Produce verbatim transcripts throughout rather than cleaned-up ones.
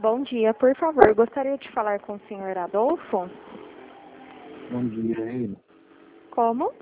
Bom dia, por favor, gostaria de falar com o senhor Adolfo. Bom dia, é ele. Como?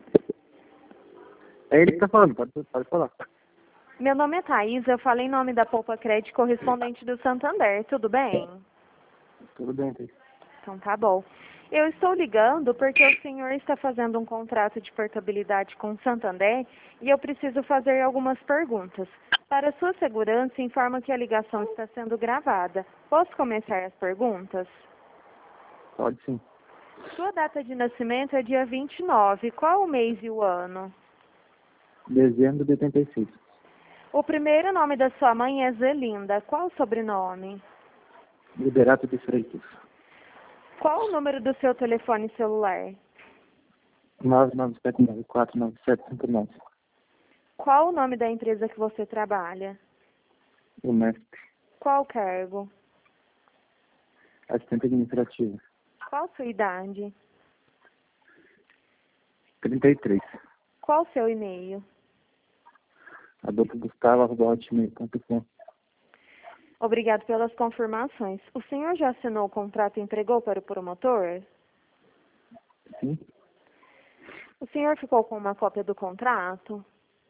É ele que tá falando, pode, pode falar. Meu nome é Thaís, eu falo em nome da Poupa Crédito correspondente do Santander, tudo bem? Tudo bem, Thaís. Então tá bom. Eu estou ligando porque o senhor está fazendo um contrato de portabilidade com o Santander e eu preciso fazer algumas perguntas. Para sua segurança, informa que a ligação está sendo gravada. Posso começar as perguntas? Pode sim. Sua data de nascimento é dia vinte e nove. Qual o mês e o ano? Dezembro de oitenta e seis. O primeiro nome da sua mãe é Zelinda. Qual o sobrenome? Liberato de Freitas. Qual o número do seu telefone celular? nove nove sete nove quatro nove sete cinco nove. Qual o nome da empresa que você trabalha? O mestre. Qual o cargo? Assistente administrativo. Qual sua idade? trinta e três. Qual o seu e-mail? Adolfo Gustavo, arroba hotmail ponto com. Obrigado pelas confirmações. O senhor já assinou o contrato e entregou para o promotor? Sim. O senhor ficou com uma cópia do contrato?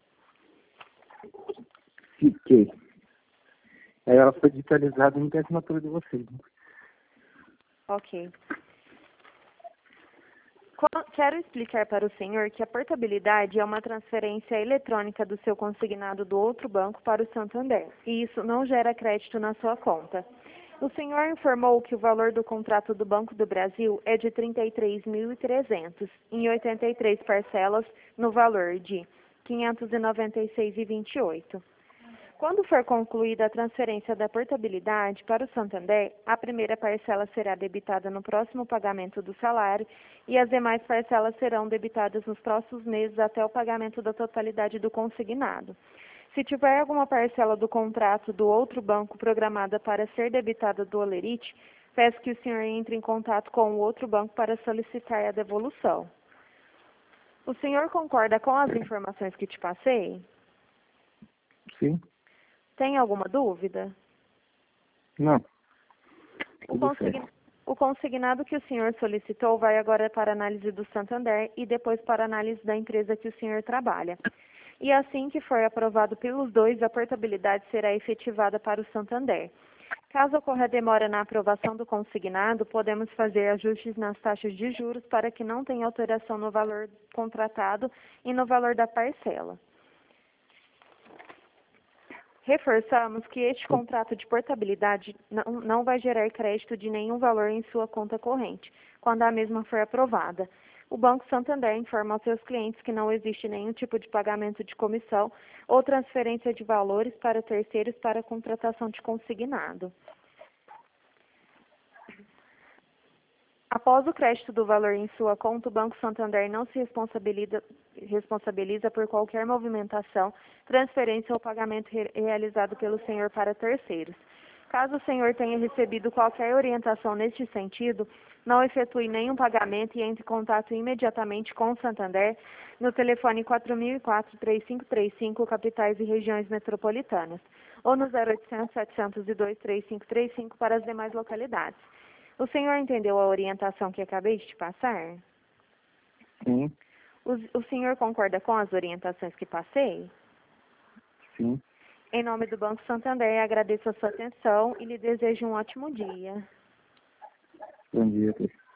Fiquei. Aí ela foi digitalizada e não tem assinatura de vocês. Né? Ok. Qu- Quero explicar para o senhor que a portabilidade é uma transferência eletrônica do seu consignado do outro banco para o Santander, e isso não gera crédito na sua conta. O senhor informou que o valor do contrato do Banco do Brasil é de trinta e três mil e trezentos, em oitenta e três parcelas, no valor de quinhentos e noventa e seis reais e vinte e oito centavos. Quando for concluída a transferência da portabilidade para o Santander, a primeira parcela será debitada no próximo pagamento do salário e as demais parcelas serão debitadas nos próximos meses até o pagamento da totalidade do consignado. Se tiver alguma parcela do contrato do outro banco programada para ser debitada do Olerite, peço que o senhor entre em contato com o outro banco para solicitar a devolução. O senhor concorda com as informações que te passei? Sim. Tem alguma dúvida? Não. O, Tudo consign... certo. o consignado que o senhor solicitou vai agora para análise do Santander e depois para análise da empresa que o senhor trabalha. E assim que for aprovado pelos dois, a portabilidade será efetivada para o Santander. Caso ocorra demora na aprovação do consignado, podemos fazer ajustes nas taxas de juros para que não tenha alteração no valor contratado e no valor da parcela. Reforçamos que este contrato de portabilidade não, não vai gerar crédito de nenhum valor em sua conta corrente, quando a mesma for aprovada. O Banco Santander informa aos seus clientes que não existe nenhum tipo de pagamento de comissão ou transferência de valores para terceiros para a contratação de consignado. Após o crédito do valor em sua conta, o Banco Santander não se responsabiliza, responsabiliza por qualquer movimentação, transferência ou pagamento re realizado pelo senhor para terceiros. Caso o senhor tenha recebido qualquer orientação neste sentido, não efetue nenhum pagamento e entre em contato imediatamente com o Santander no telefone quatro mil e quatro, três cinco três cinco, capitais e regiões metropolitanas, ou no zero oitocentos, setecentos e dois, três cinco três cinco para as demais localidades. O senhor entendeu a orientação que acabei de te passar? Sim. O, o senhor concorda com as orientações que passei? Sim. Em nome do Banco Santander, agradeço a sua atenção e lhe desejo um ótimo dia. Bom dia, Thaís.